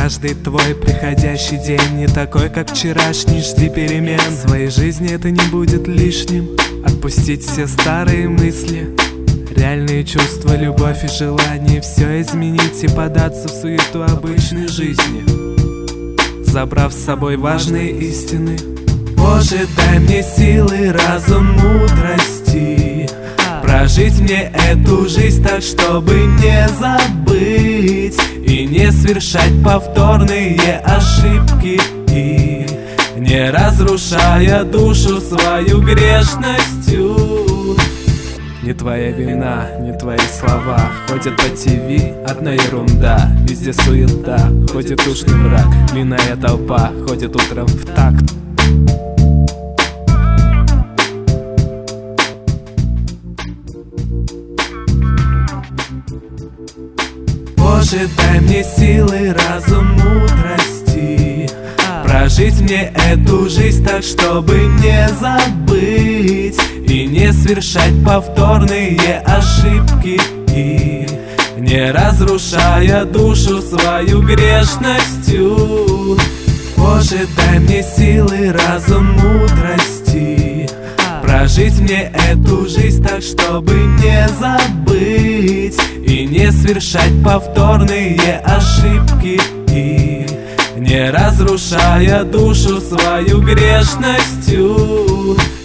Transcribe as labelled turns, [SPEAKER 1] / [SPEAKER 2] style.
[SPEAKER 1] Каждый твой приходящий день не такой, как вчерашний. Жди перемен в своей жизни, это не будет лишним. Отпустить все старые мысли, реальные чувства, любовь и желание. Все изменить и податься в суету обычной жизни, забрав с собой важные истины. Боже, дай мне силы, разум, мудрости, прожить мне эту жизнь так, чтобы не забыть и не совершать повторные ошибки, и не разрушая душу свою грешностью. Не твоя вина, не твои слова. Ходят по ТВ, одна ерунда. Везде суета, ходит душный мрак. Длинная толпа, ходит утром в такт. Боже, дай мне силы, разум, мудрости, прожить мне эту жизнь так, чтобы не забыть и не совершать повторные ошибки, и не разрушая душу свою грешностью. Боже, дай мне силы, разум, мудрости, прожить мне эту жизнь так, чтобы не забыть и не совершать повторные ошибки, и не разрушая душу свою грешностью.